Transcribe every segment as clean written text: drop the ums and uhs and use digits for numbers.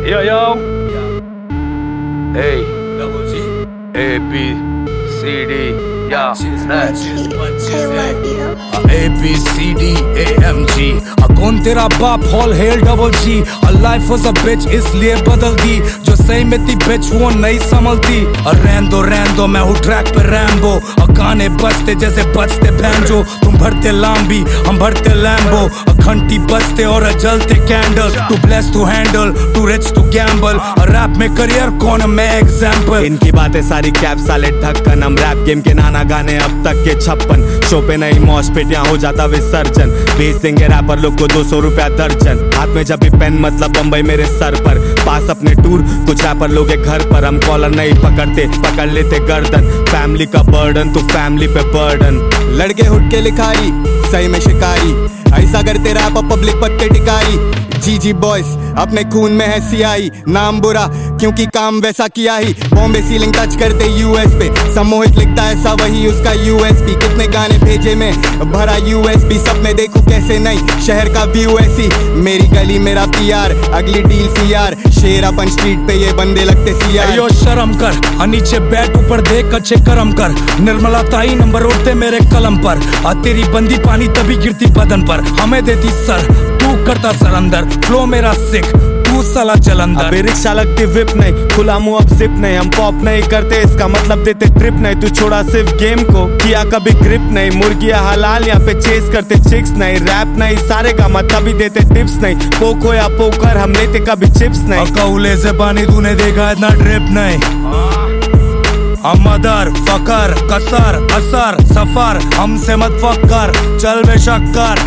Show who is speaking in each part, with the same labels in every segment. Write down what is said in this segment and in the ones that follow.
Speaker 1: Yo, yo. A, A, B, C, D. Yeah,
Speaker 2: A B C D A M G कौन तेरा बाप all hail double G life was a bitch इसलिए बदल दी जो सही में थी बिच वो नहीं संभलती रहन दो मैं हूँ ट्रैक पे रैम्बो गाने बजते जैसे बजते बैंजो तुम भरते लांबी हम भरते लैम्बो घंटी बजते और जलते candle to bless to handle to rich to gamble rap में करियर कौन मैं एग्जाम्पल
Speaker 3: इनकी बातें सारी कैप साले ढक्कन हम रैप गेम के नाना गाने अब तक के 56 शो पे नहीं मॉश पिट यहाँ हो जाता विसर्जन बेच देंगे रैपर लोग को 200 रुपया दर्जन हाथ में जब भी पेन मतलब बम्बई मेरे सर पर पास अपने टूर कुछ रैपर लोग के घर पर हम कॉलर नहीं पकड़ते पकड़ लेते गर्दन फैमिली का बर्डन तो फैमिली पे बर्डन
Speaker 4: लड़के हुट के लिखाई सही में शिकारी ऐसा करते रैप पब्लिक पत्ते टिकारी जी बॉयज अपने खून में है सियाही नाम बुरा क्योंकि काम वैसा किया ही बॉम्बे सीलिंग टच करते यूएस पे सम्मोहित लिखता ऐसा वही उसका यूएसपी कितने गाने भेजे में भरा यूएसबी सब में देखूं कैसे नहीं शहर का व्यू ऐसी मेरी गली मेरा पीआर अगली डील सीआर शेर अपन स्ट्रीट पे ये बंदे लगते सीआर
Speaker 2: यो शर्म कर नीचे बैठ ऊपर देख अच्छे कर्म कर निर्मला ताई नंबर उड़ते मेरे कलम पर तेरी बंदी पानी तभी गिरती बदन पर हमें देती सर तू करता सर अंदर फ्लो मेरा सिख तू साला जलंधर
Speaker 3: अबे रिक्शा लगती विप नहीं खुला मुंह अब जिप नहीं हम पॉप नहीं करते इसका मतलब देते ट्रिप नहीं तू छोड़ा सिर्फ गेम को किया कभी ग्रिप नहीं मुर्गिया हलाल यहाँ पे चेस करते चिक्स नहीं रैप नहीं सारे का मतलब भी देते टिप्स नहीं पोको या पोकर हम लेते कभी चिप्स नहीं
Speaker 2: कौले से पानी तूने देखा इतना ड्रिप नहीं हम मदर फकर कसर असर सफर हमसे मत फकर चल बेशक्कर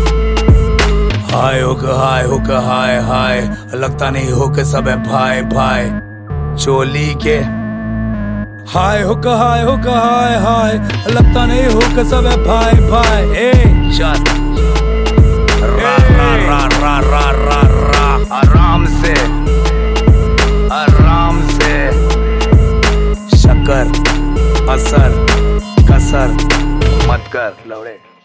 Speaker 2: हाय होगा हाय लगता नहीं हो के सब है भाई भाई चोली के हाय होगा हाय लगता नहीं हो के सब है भाई भाई ए
Speaker 1: चल रा आराम से
Speaker 2: शक्कर असर कसर
Speaker 1: मत कर लौड़े।